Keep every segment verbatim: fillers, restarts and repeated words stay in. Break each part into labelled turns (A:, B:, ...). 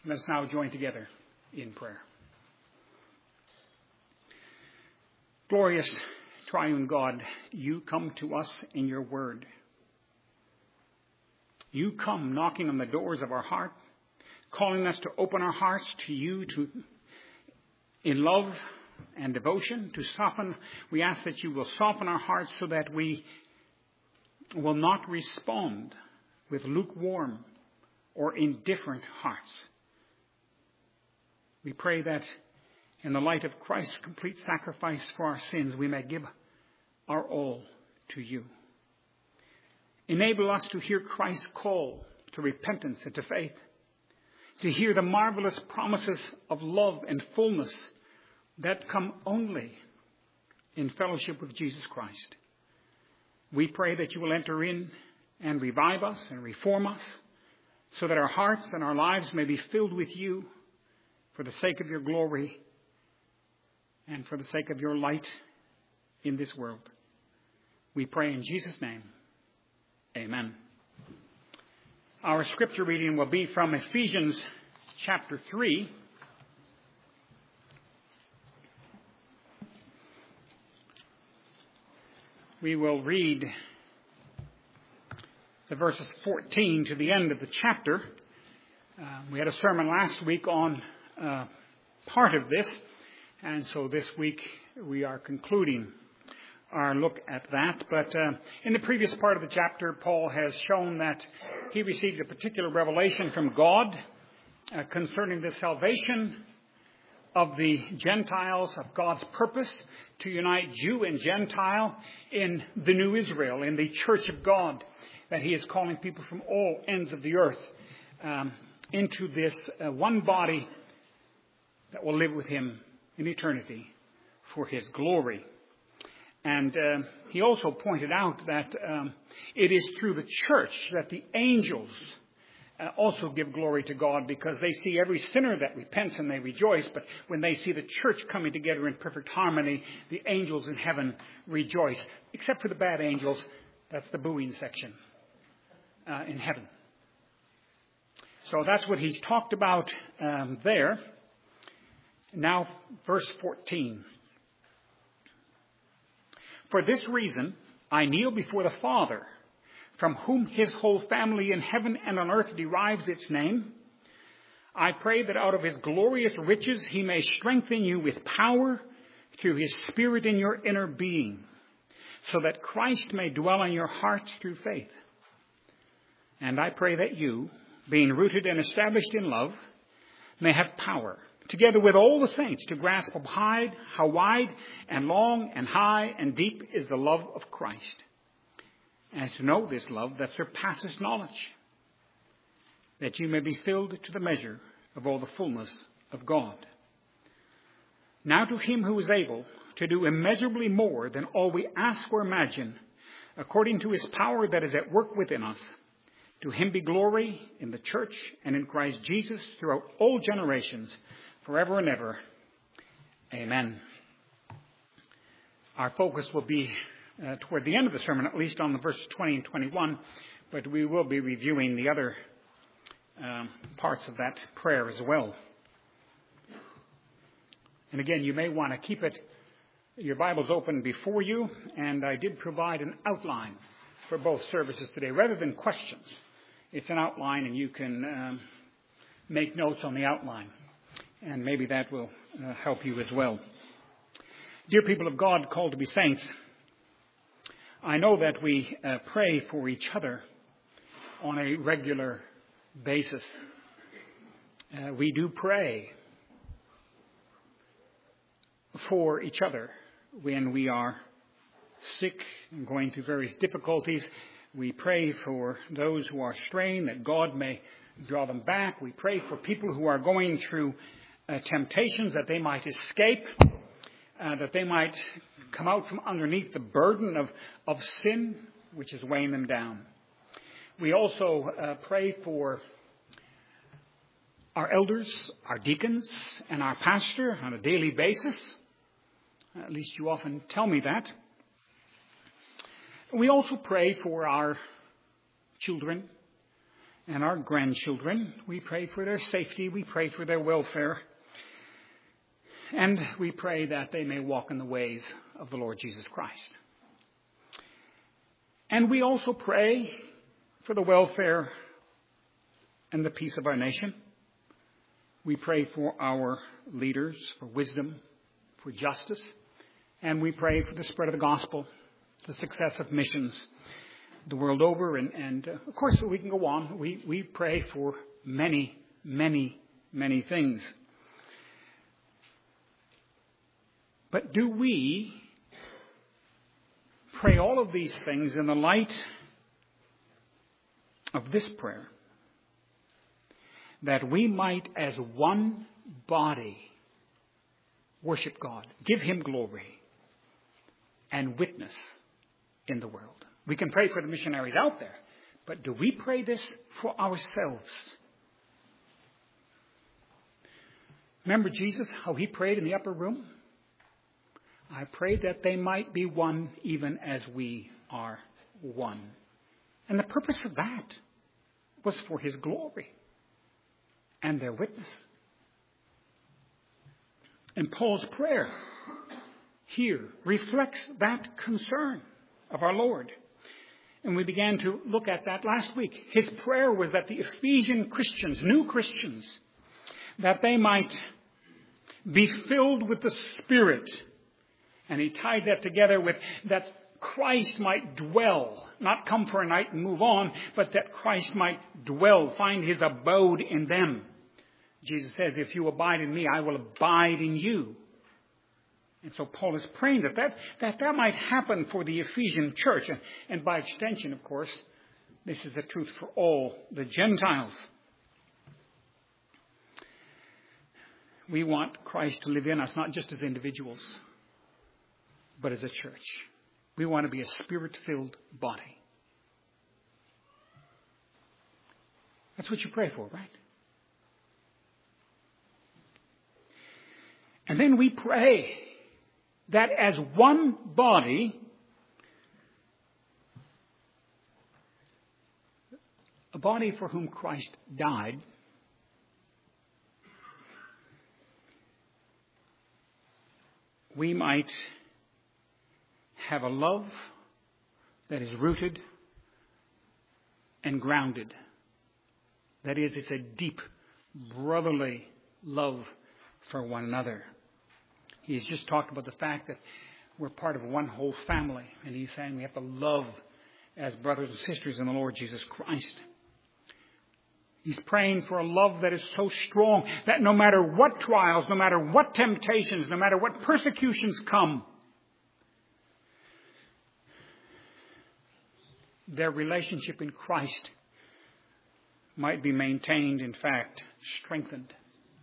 A: Let's now join together in prayer. Glorious triune God, you come to us in your word. You come knocking on the doors of our heart, calling us to open our hearts to you to, in love and devotion, to soften. We ask that you will soften our hearts so that we will not respond with lukewarm or indifferent hearts. We pray that in the light of Christ's complete sacrifice for our sins, we may give our all to you. Enable us to hear Christ's call to repentance and to faith, to hear the marvelous promises of love and fullness that come only in fellowship with Jesus Christ. We pray that you will enter in and revive us and reform us so that our hearts and our lives may be filled with you for the sake of your glory and for the sake of your light in this world. We pray in Jesus' name. Amen. Our scripture reading will be from Ephesians chapter three. We will read the verses fourteen to the end of the chapter. Uh, we had a sermon last week on uh, part of this, and so this week we are concluding our look at that. But uh, in the previous part of the chapter, Paul has shown that he received a particular revelation from God uh, concerning the salvation of the Gentiles, of God's purpose to unite Jew and Gentile in the new Israel, in the church of God, that he is calling people from all ends of the earth um, into this uh, one body that will live with him in eternity for his glory. And uh, he also pointed out that um, it is through the church that the angels uh, also give glory to God, because they see every sinner that repents and they rejoice. But when they see the church coming together in perfect harmony, the angels in heaven rejoice. Except for the bad angels, that's the booing section uh, in heaven. So that's what he's talked about um, there. Now, verse fourteen. For this reason, I kneel before the Father, from whom his whole family in heaven and on earth derives its name. I pray that out of his glorious riches he may strengthen you with power through his Spirit in your inner being, so that Christ may dwell in your hearts through faith. And I pray that you, being rooted and established in love, may have power, together with all the saints, to grasp up high, how wide and long and high and deep is the love of Christ, and to know this love that surpasses knowledge, that you may be filled to the measure of all the fullness of God. Now to him who is able to do immeasurably more than all we ask or imagine, according to his power that is at work within us, to him be glory in the church and in Christ Jesus throughout all generations, forever and ever. Amen. Our focus will be uh, toward the end of the sermon, at least on the verses twenty and twenty-one, but we will be reviewing the other um, parts of that prayer as well. And again, you may want to keep it, your Bibles open before you, and I did provide an outline for both services today, rather than questions. It's an outline, and you can um, make notes on the outline. And maybe that will uh, help you as well. Dear people of God, called to be saints, I know that we uh, pray for each other on a regular basis. Uh, we do pray for each other when we are sick and going through various difficulties. We pray for those who are strained, that God may draw them back. We pray for people who are going through uh, temptations, that they might escape, uh, that they might come out from underneath the burden of, of sin, which is weighing them down. We also uh, pray for our elders, our deacons, and our pastor on a daily basis. At least you often tell me that. We also pray for our children and our grandchildren. We pray for their safety. We pray for their welfare. And we pray that they may walk in the ways of the Lord Jesus Christ. And we also pray for the welfare and the peace of our nation. We pray for our leaders, for wisdom, for justice. And we pray for the spread of the gospel, the success of missions the world over. And, and uh, of course, we can go on. We, we pray for many, many, many things. But do we pray all of these things in the light of this prayer? That we might, as one body, worship God, give Him glory, and witness in the world. We can pray for the missionaries out there, but do we pray this for ourselves? Remember Jesus, how He prayed in the upper room? I pray that they might be one even as we are one. And the purpose of that was for His glory and their witness. And Paul's prayer here reflects that concern of our Lord. And we began to look at that last week. His prayer was that the Ephesian Christians, new Christians, that they might be filled with the Spirit. And he tied that together with that Christ might dwell, not come for a night and move on, but that Christ might dwell, find His abode in them. Jesus says, if you abide in me, I will abide in you. And so Paul is praying that that, that, that might happen for the Ephesian church. And, and by extension, of course, this is the truth for all the Gentiles. We want Christ to live in us, not just as individuals, but as a church. We want to be a Spirit-filled body. That's what you pray for, right? And then we pray that as one body, a body for whom Christ died, we might have a love that is rooted and grounded. That is, it's a deep brotherly love for one another. He's just talked about the fact that we're part of one whole family. And he's saying we have to love as brothers and sisters in the Lord Jesus Christ. He's praying for a love that is so strong that no matter what trials, no matter what temptations, no matter what persecutions come, their relationship in Christ might be maintained, in fact, strengthened.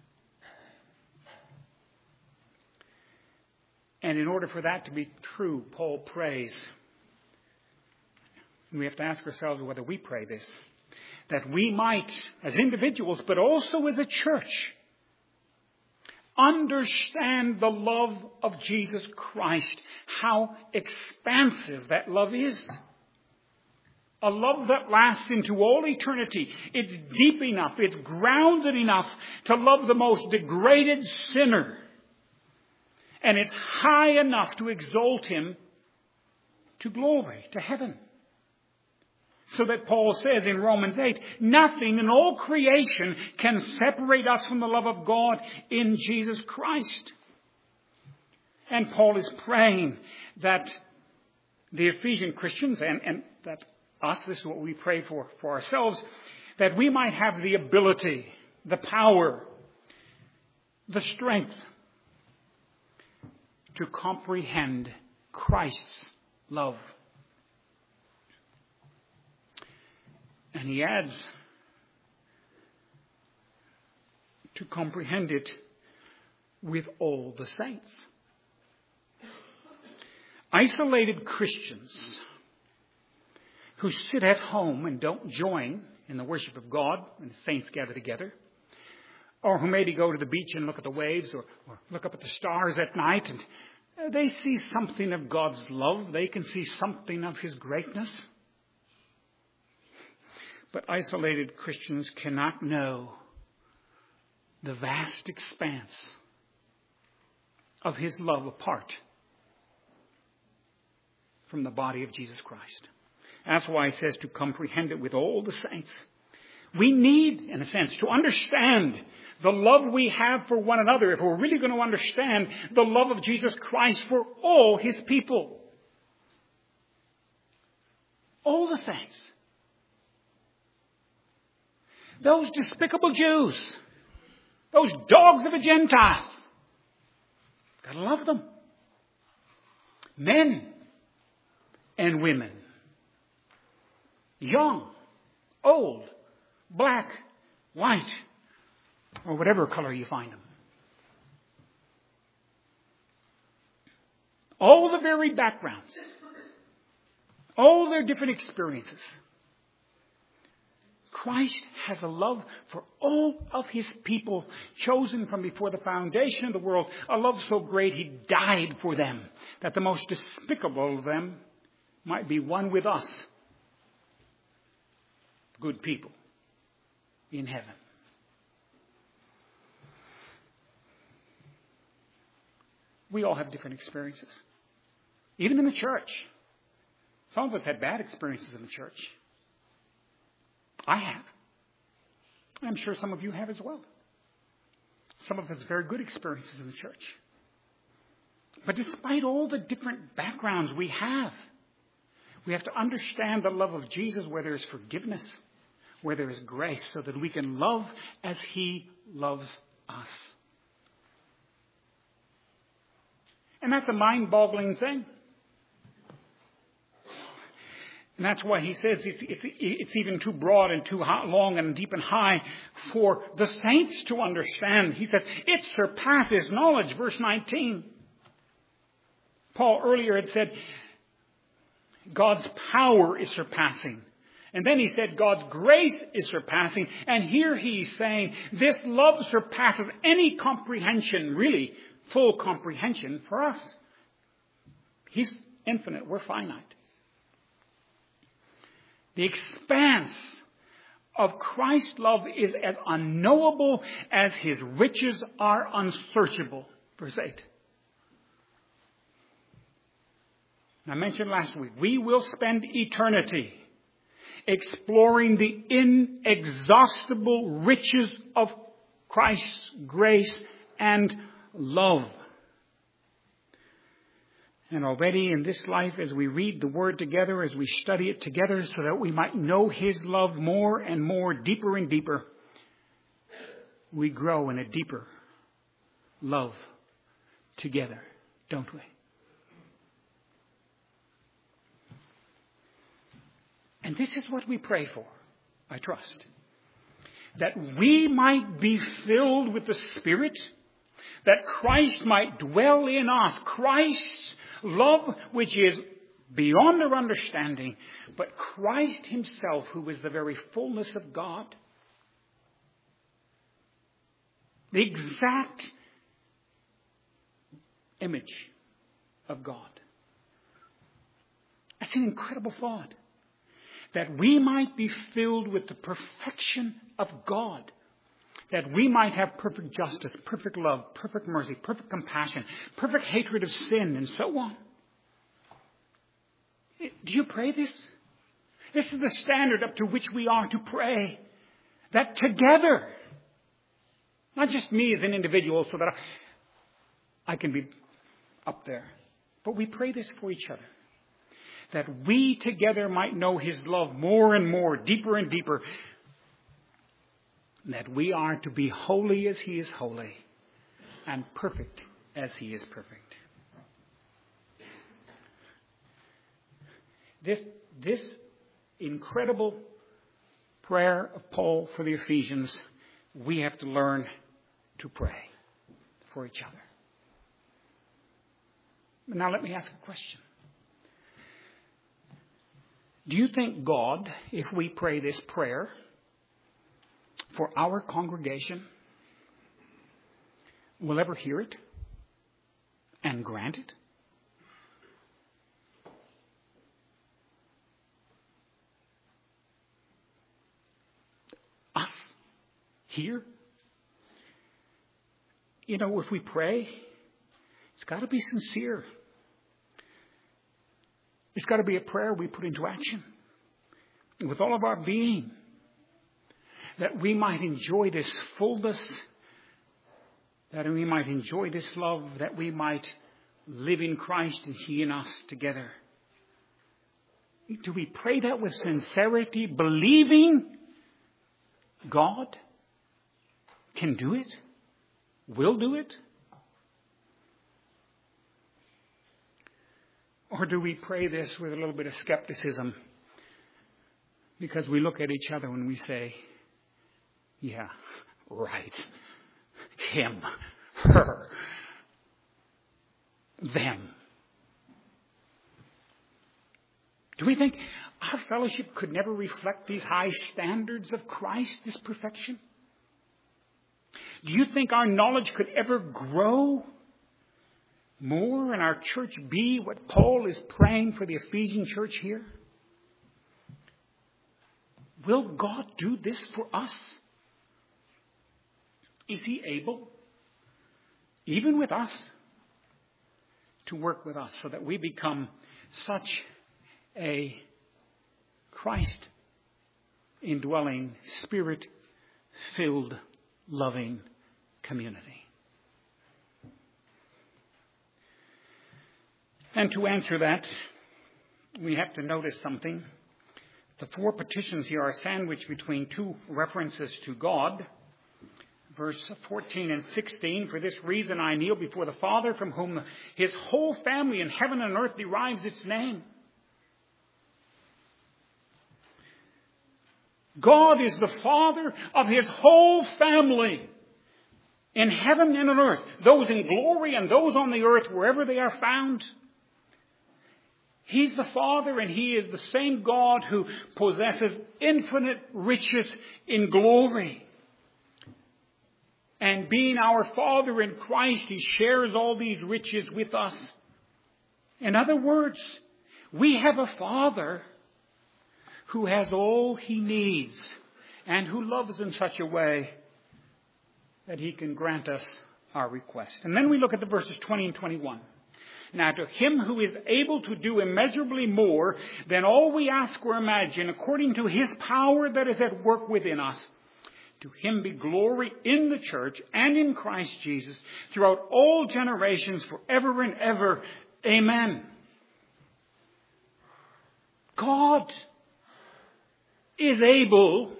A: And in order for that to be true, Paul prays, and we have to ask ourselves whether we pray this, that we might, as individuals, but also as a church, understand the love of Jesus Christ, how expansive that love is. A love that lasts into all eternity. It's deep enough, it's grounded enough to love the most degraded sinner. And it's high enough to exalt Him to glory, to heaven. So that Paul says in Romans eight, nothing in all creation can separate us from the love of God in Jesus Christ. And Paul is praying that the Ephesian Christians, and, and that us, this is what we pray for, for ourselves, that we might have the ability, the power, the strength to comprehend Christ's love. And he adds, to comprehend it with all the saints. Isolated Christians who sit at home and don't join in the worship of God when the saints gather together, or who maybe go to the beach and look at the waves, or, or look up at the stars at night, and they see something of God's love. They can see something of His greatness. But isolated Christians cannot know the vast expanse of His love apart from the body of Jesus Christ. That's why He says to comprehend it with all the saints. We need, in a sense, to understand the love we have for one another if we're really going to understand the love of Jesus Christ for all His people. All the saints. Those despicable Jews. Those dogs of the Gentiles. Gotta love them. Men and women. Young, old, black, white, or whatever color you find them. All the varied backgrounds. All their different experiences. Christ has a love for all of His people, chosen from before the foundation of the world. A love so great He died for them, that the most despicable of them might be one with us. Good people in heaven. We all have different experiences. Even in the church. Some of us had bad experiences in the church. I have. I'm sure some of you have as well. Some of us very good experiences in the church. But despite all the different backgrounds we have, we have to understand the love of Jesus where there is forgiveness, where there is grace, so that we can love as He loves us. And that's a mind-boggling thing. And that's why He says it's, it's, it's even too broad and too high, long and deep and high for the saints to understand. He says it surpasses knowledge, verse nineteen. Paul earlier had said God's power is surpassing. And then he said God's grace is surpassing. And here he's saying this love surpasses any comprehension, really full comprehension for us. He's infinite. We're finite. The expanse of Christ's love is as unknowable as His riches are unsearchable. Verse eight. I mentioned last week, we will spend eternity exploring the inexhaustible riches of Christ's grace and love. And already in this life, as we read the Word together, as we study it together, so that we might know His love more and more, deeper and deeper, we grow in a deeper love together, don't we? And this is what we pray for, I trust. That we might be filled with the Spirit, that Christ might dwell in us. Christ's love, which is beyond our understanding, but Christ Himself, who is the very fullness of God, the exact image of God. That's an incredible thought. That we might be filled with the perfection of God. That we might have perfect justice, perfect love, perfect mercy, perfect compassion, perfect hatred of sin, and so on. Do you pray this? This is the standard up to which we are to pray. That together, not just me as an individual so that I can be up there, but we pray this for each other. That we together might know His love more and more, deeper and deeper. That we are to be holy as He is holy, and perfect as He is perfect. This, this incredible prayer of Paul for the Ephesians, we have to learn to pray for each other. Now let me ask a question. Do you think God, if we pray this prayer for our congregation, will ever hear it and grant it? here. You know, if we pray, it's got to be sincere. It's got to be a prayer we put into action with all of our being, that we might enjoy this fullness, that we might enjoy this love, that we might live in Christ and He in us together. Do we pray that with sincerity, believing God can do it, will do it? Or do we pray this with a little bit of skepticism because we look at each other and we say, yeah, right, him, her, them? Do we think our fellowship could never reflect these high standards of Christ, this perfection? Do you think our knowledge could ever grow more and our church be what Paul is praying for the Ephesian church here? Will God do this for us? Is He able, even with us, to work with us so that we become such a Christ-indwelling, Spirit-filled, loving community? And to answer that, we have to notice something. The four petitions here are sandwiched between two references to God. Verse fourteen and sixteen, for this reason I kneel before the Father, from whom His whole family in heaven and earth derives its name. God is the Father of His whole family in heaven and on earth, those in glory and those on the earth, wherever they are found. He's the Father, and He is the same God who possesses infinite riches in glory. And being our Father in Christ, He shares all these riches with us. In other words, we have a Father who has all He needs and who loves in such a way that He can grant us our request. And then we look at the verses twenty and twenty-one. Now to Him who is able to do immeasurably more than all we ask or imagine, according to His power that is at work within us, to Him be glory in the church and in Christ Jesus throughout all generations, forever and ever. Amen. God is able,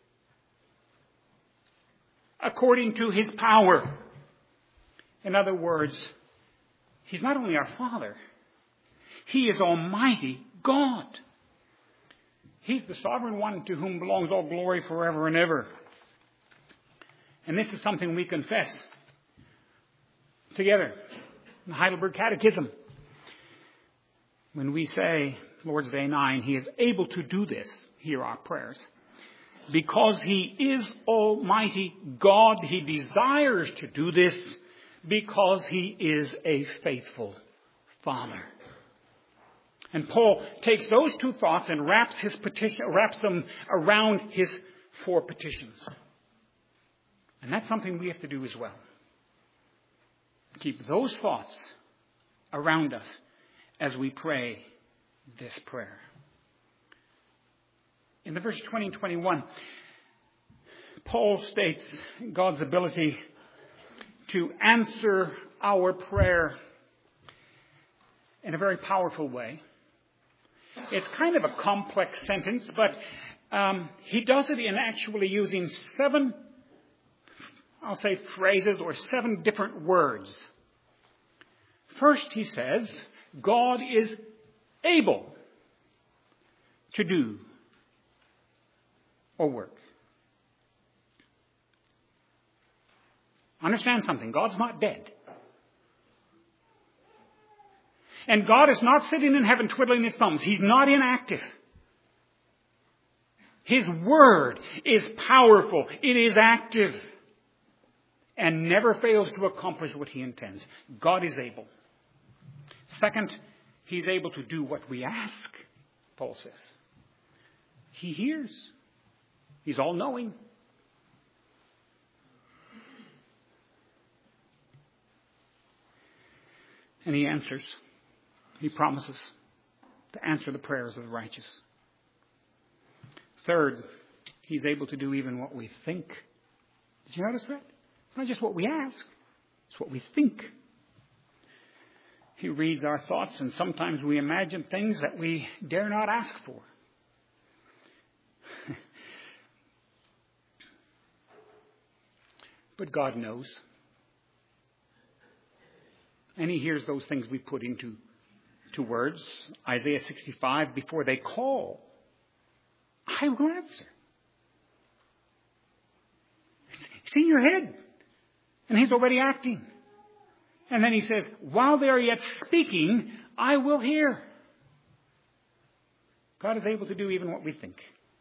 A: according to His power. In other words, He's not only our Father, He is Almighty God. He's the sovereign one to whom belongs all glory forever and ever. And this is something we confess together in the Heidelberg Catechism. When we say, Lord's Day nine, He is able to do this, hear our prayers. Because He is Almighty God, He desires to do this because He is a faithful Father. And Paul takes those two thoughts and wraps his petition, wraps them around his four petitions. And that's something we have to do as well. Keep those thoughts around us as we pray this prayer. In the verse twenty and twenty-one, Paul states God's ability to answer our prayer in a very powerful way. It's kind of a complex sentence, but um, he does it in actually using seven, I'll say phrases or seven different words. First, he says, God is able to do or work. Understand something. God's not dead. And God is not sitting in heaven twiddling His thumbs. He's not inactive. His word is powerful. It is active. And never fails to accomplish what He intends. God is able. Second, He's able to do what we ask, Paul says. He hears. He's all-knowing. And he answers. He promises to answer the prayers of the righteous. Third, he's able to do even what we think. Did you notice that? It's not just what we ask. It's what we think. He reads our thoughts, and sometimes we imagine things that we dare not ask for. But God knows. And he hears those things we put into to words. Isaiah sixty-five, before they call, I will answer. It's in your head. And he's already acting. And then he says, while they are yet speaking, I will hear. God is able to do even what we think.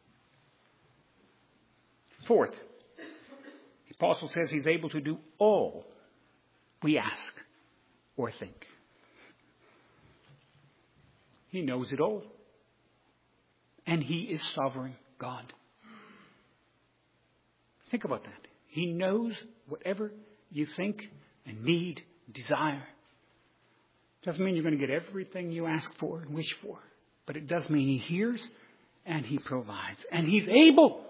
A: Fourth, the apostle says he's able to do all we ask or think. He knows it all. And he is sovereign God. Think about that. He knows whatever you think and need, desire. Doesn't mean you're going to get everything you ask for and wish for. But it does mean he hears and he provides. And he's able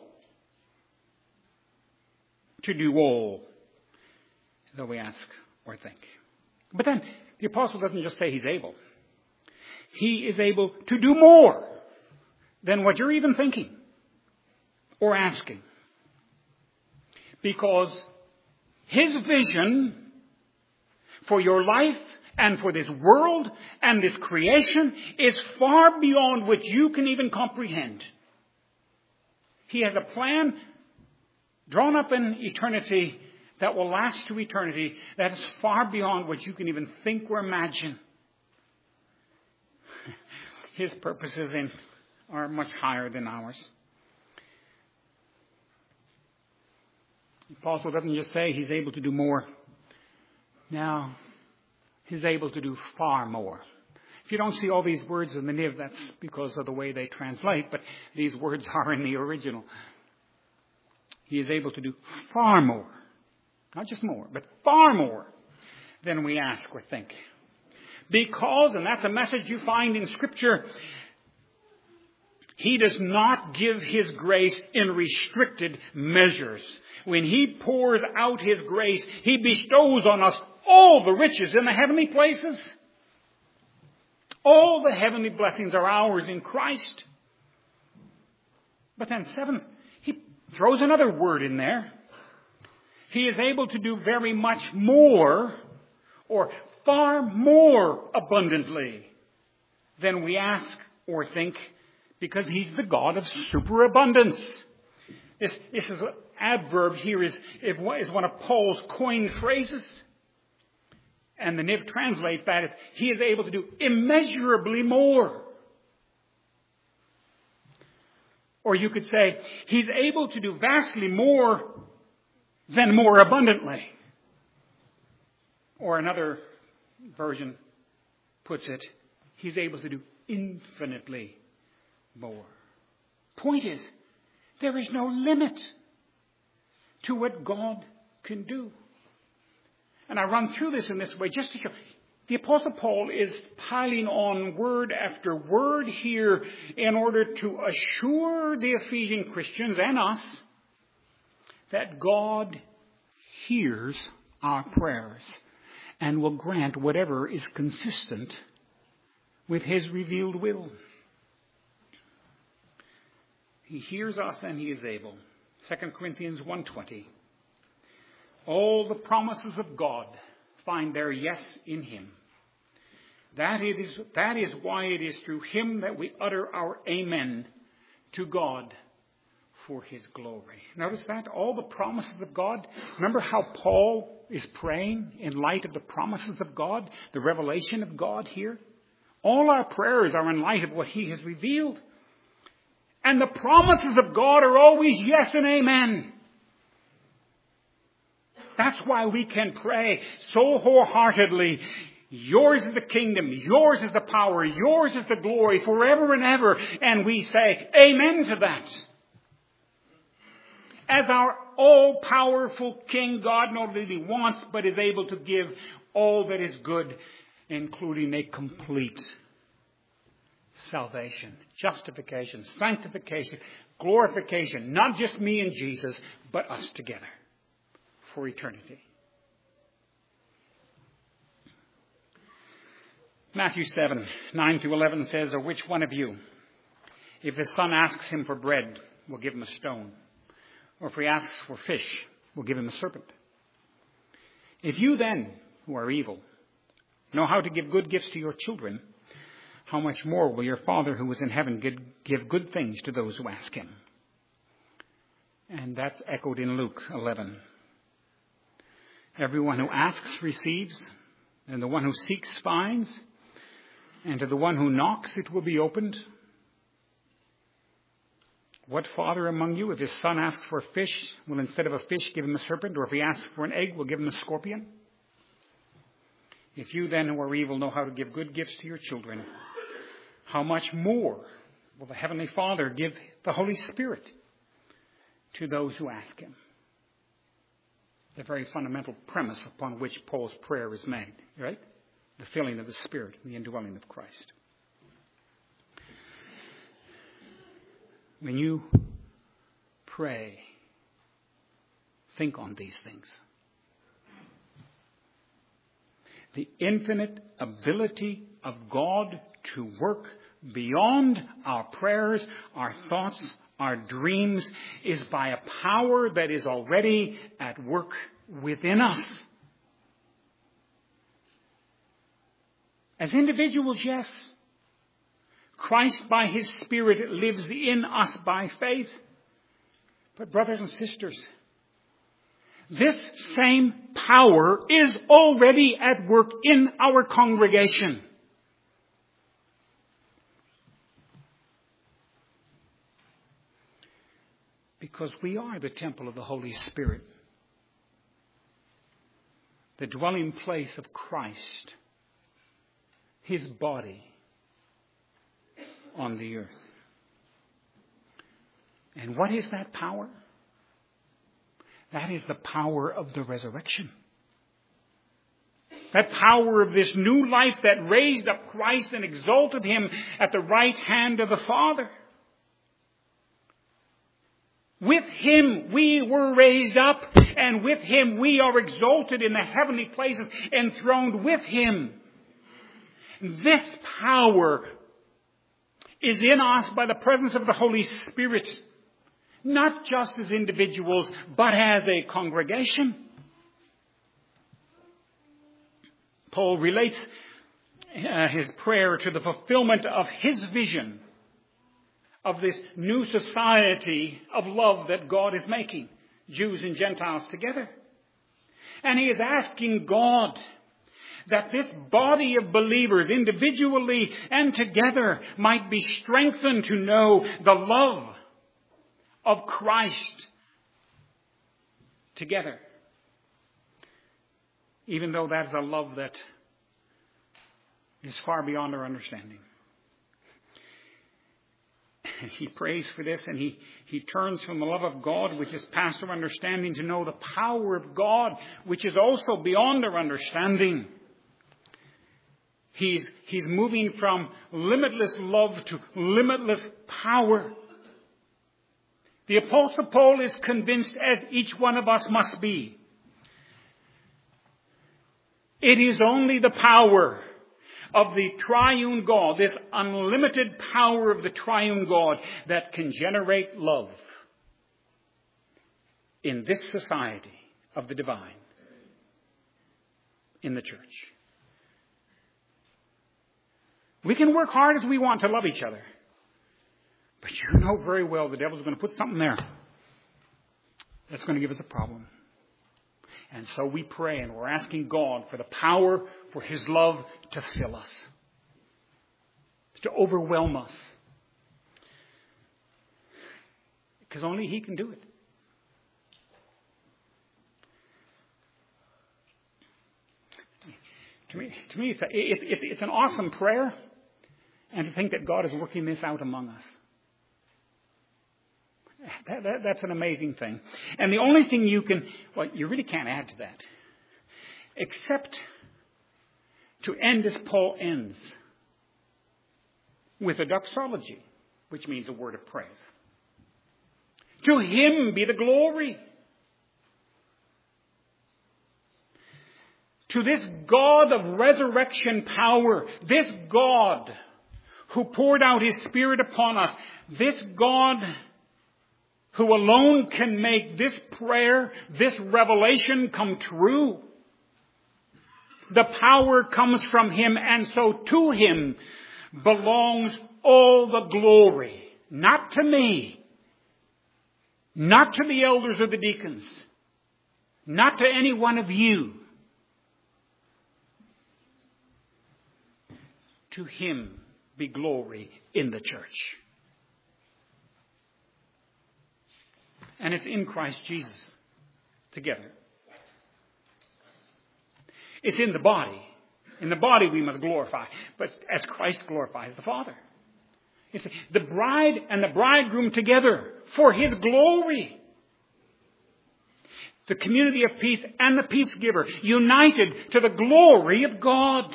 A: to do all that we ask or think. But then the apostle doesn't just say he's able. He is able to do more than what you're even thinking or asking. Because his vision for your life and for this world and this creation is far beyond what you can even comprehend. He has a plan drawn up in eternity that will last to eternity that is far beyond what you can even think or imagine. His purposes in, are much higher than ours. The apostle doesn't just say he's able to do more. Now, he's able to do far more. If you don't see all these words in the Niv, that's because of the way they translate, but these words are in the original. He is able to do far more. Not just more, but far more than we ask or think. Because, and that's a message you find in Scripture, he does not give his grace in restricted measures. When he pours out his grace, he bestows on us all the riches in the heavenly places. All the heavenly blessings are ours in Christ. But then seventh, he throws another word in there. He is able to do very much more, or far more abundantly than we ask or think, because he's the God of superabundance. This, this is an adverb here is, is one of Paul's coined phrases. And the Niv translates that as he is able to do immeasurably more. Or you could say he's able to do vastly more than more abundantly. Or another version puts it, he's able to do infinitely more. Point is, there is no limit to what God can do. And I run through this in this way just to show. The Apostle Paul is piling on word after word here in order to assure the Ephesian Christians and us that God hears our prayers and will grant whatever is consistent with his revealed will. He hears us and he is able. Second Corinthians one twenty. All the promises of God find their yes in him. That it is, that is why it is through him that we utter our amen to God for his glory. Notice that? All the promises of God. Remember how Paul is praying in light of the promises of God, the revelation of God here? All our prayers are in light of what he has revealed. And the promises of God are always yes and amen. That's why we can pray so wholeheartedly. Yours is the kingdom. Yours is the power. Yours is the glory forever and ever. And we say amen to that. As our all-powerful King, God not only wants, but is able to give all that is good including a complete salvation, justification, sanctification, glorification, not just me and Jesus, but us together for eternity. Matthew seven, nine to eleven says, or which one of you, if his son asks him for bread, will give him a stone? Or if he asks for fish, will give him a serpent? If you then, who are evil, know how to give good gifts to your children, how much more will your Father who is in heaven give good things to those who ask him? And that's echoed in Luke eleven. Everyone who asks receives, and the one who seeks finds, and to the one who knocks it will be opened. What father among you, if his son asks for a fish, will instead of a fish give him a serpent? Or if he asks for an egg, will give him a scorpion? If you then who are evil know how to give good gifts to your children, how much more will the Heavenly Father give the Holy Spirit to those who ask him? The very fundamental premise upon which Paul's prayer is made, right? The filling of the Spirit, the indwelling of Christ. When you pray, think on these things. The infinite ability of God to work beyond our prayers, our thoughts, our dreams is by a power that is already at work within us. As individuals, yes. Christ by his Spirit lives in us by faith. But brothers and sisters, this same power is already at work in our congregation. Because we are the temple of the Holy Spirit, the dwelling place of Christ, his body on the earth. And what is that power? That is the power of the resurrection. That power of this new life that raised up Christ and exalted him at the right hand of the Father. With him we were raised up, and with him we are exalted in the heavenly places, enthroned with him. This power is in us by the presence of the Holy Spirit, not just as individuals, but as a congregation. Paul relates uh, his prayer to the fulfillment of his vision of this new society of love that God is making, Jews and Gentiles together. And he is asking God that this body of believers, individually and together, might be strengthened to know the love of Christ together. Even though that's a love that is far beyond our understanding. He prays for this, and he, he turns from the love of God, which is past our understanding, to know the power of God, which is also beyond our understanding. He's, he's moving from limitless love to limitless power. The Apostle Paul is convinced, as each one of us must be, it is only the power of the triune God, this unlimited power of the triune God, that can generate love in this society of the divine, in the church. We can work hard as we want to love each other, but you know very well the devil's going to put something there that's going to give us a problem. And so we pray, and we're asking God for the power for his love to fill us, to overwhelm us. Because only he can do it. To me, to me it's, a, it, it, it's an awesome prayer, and to think that God is working this out among us. That, that, that's an amazing thing. And the only thing you can, well, you really can't add to that, except To end as Paul ends, with a doxology, which means a word of praise. To him be the glory. To this God of resurrection power, this God who poured out his Spirit upon us, this God who alone can make this prayer, this revelation come true. The power comes from him, and so to him belongs all the glory. Not to me, not to the elders or the deacons, not to any one of you. To him be glory in the church. And it's in Christ Jesus together. It's in the body. In the body we must glorify, but as Christ glorifies the Father. You see, the bride and the bridegroom together for his glory. The community of peace and the peace giver united to the glory of God.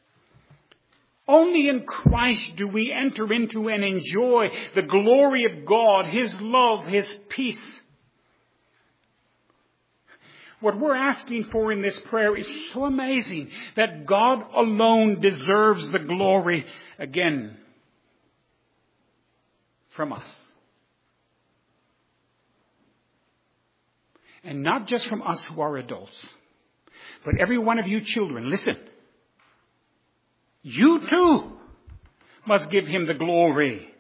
A: Only in Christ do we enter into and enjoy the glory of God, his love, his peace. What we're asking for in this prayer is so amazing that God alone deserves the glory again from us. And not just from us who are adults, but every one of you children, listen. You too must give him the glory.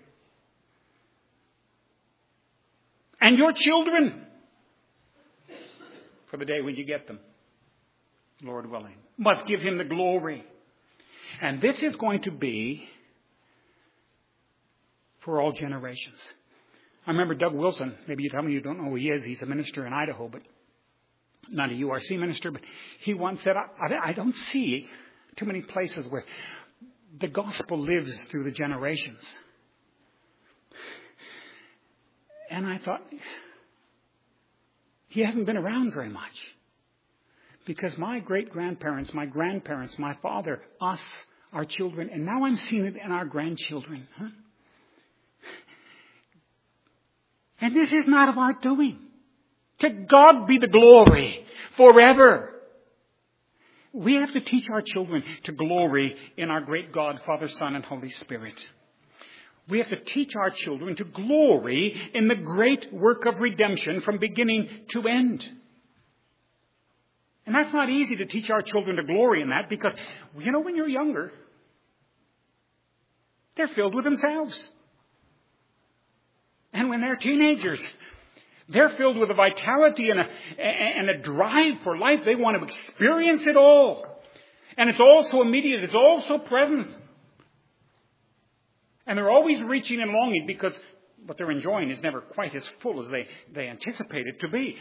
A: And your children, for the day when you get them, Lord willing, must give him the glory. And this is going to be for all generations. I remember Doug Wilson. Maybe you tell me you don't know who he is. He's a minister in Idaho, but not a U R C minister. But he once said, I, I, I don't see too many places where the gospel lives through the generations. And I thought, he hasn't been around very much. Because my great-grandparents, my grandparents, my father, us, our children, and now I'm seeing it in our grandchildren. Huh? And this is not of our doing. To God be the glory forever. We have to teach our children to glory in our great God, Father, Son, and Holy Spirit. We have to teach our children to glory in the great work of redemption from beginning to end. And that's not easy to teach our children to glory in that because, you know, when you're younger, they're filled with themselves. And when they're teenagers, they're filled with a vitality and a, and a drive for life. They want to experience it all. And it's all so immediate. It's all so present. And they're always reaching and longing because what they're enjoying is never quite as full as they, they anticipate it to be.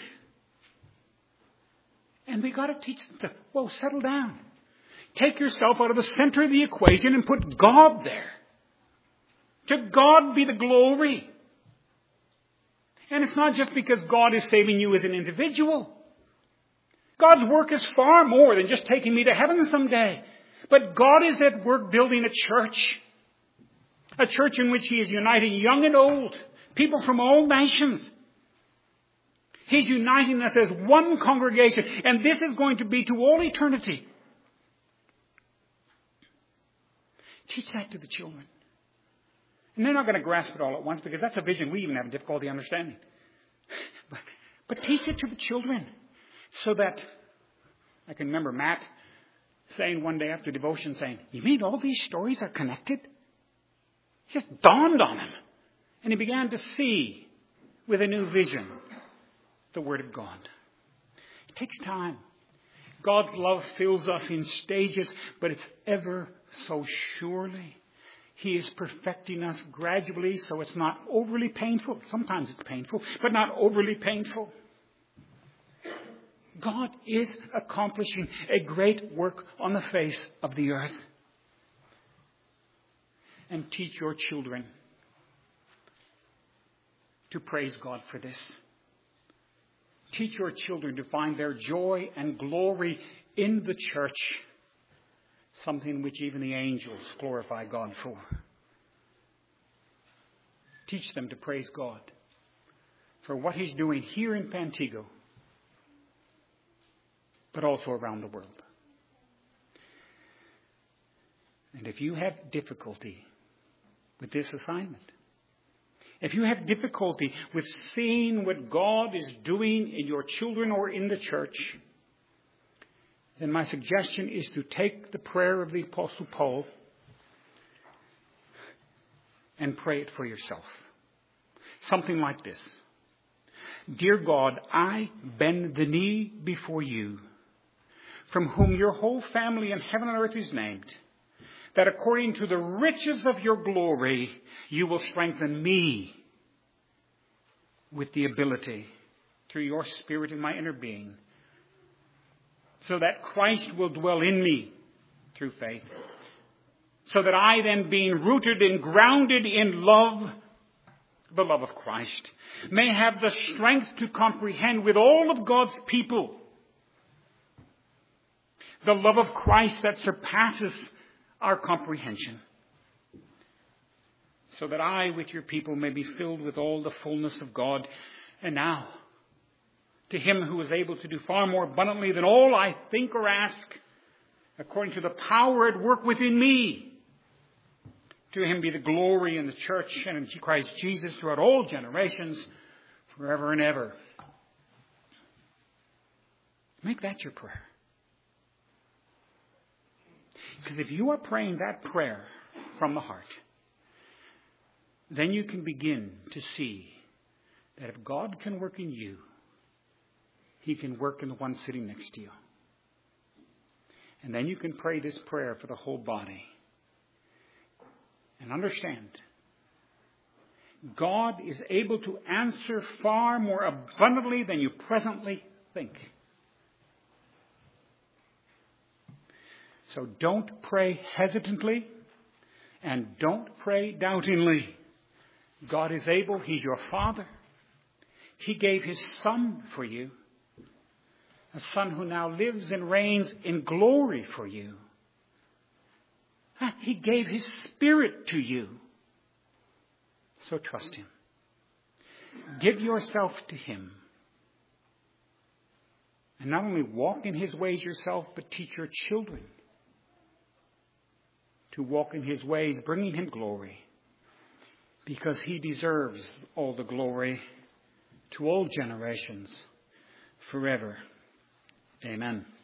A: And we got to teach them to, whoa, settle down. Take yourself out of the center of the equation and put God there. To God be the glory. And it's not just because God is saving you as an individual. God's work is far more than just taking me to heaven someday. But God is at work building a church. A church in which he is uniting young and old. People from all nations. He's uniting us as one congregation. And this is going to be to all eternity. Teach that to the children. And they're not going to grasp it all at once because that's a vision we even have difficulty understanding. But, but teach it to the children so that, I can remember Matt saying one day after devotion, saying, you mean all these stories are connected? It just dawned on him. And he began to see with a new vision the Word of God. It takes time. God's love fills us in stages, but it's ever so surely. He is perfecting us gradually so it's not overly painful. Sometimes it's painful, but not overly painful. God is accomplishing a great work on the face of the earth. And teach your children to praise God for this. Teach your children to find their joy and glory in the church something which even the angels glorify God for. Teach them to praise God for what He's doing here in Pantego, but also around the world. And if you have difficulty with this assignment, if you have difficulty with seeing what God is doing in your children or in the church, then my suggestion is to take the prayer of the Apostle Paul and pray it for yourself. Something like this. Dear God, I bend the knee before you, from whom your whole family in heaven and earth is named, that according to the riches of your glory, you will strengthen me with the ability, through your Spirit in my inner being, so that Christ will dwell in me through faith, so that I then, being rooted and grounded in love, the love of Christ, may have the strength to comprehend with all of God's people the love of Christ that surpasses our comprehension, so that I, with your people, may be filled with all the fullness of God. And now, to Him who is able to do far more abundantly than all I think or ask, according to the power at work within me, to Him be the glory in the church and in Christ Jesus throughout all generations, forever and ever. Make that your prayer. Because if you are praying that prayer from the heart, then you can begin to see that if God can work in you, He can work in the one sitting next to you. And then you can pray this prayer for the whole body. And understand, God is able to answer far more abundantly than you presently think. So don't pray hesitantly and don't pray doubtingly. God is able. He's your Father. He gave His Son for you. A Son who now lives and reigns in glory for you. He gave His Spirit to you. So trust Him. Give yourself to Him. And not only walk in His ways yourself, but teach your children to walk in His ways, bringing Him glory. Because He deserves all the glory to all generations, forever. Amen.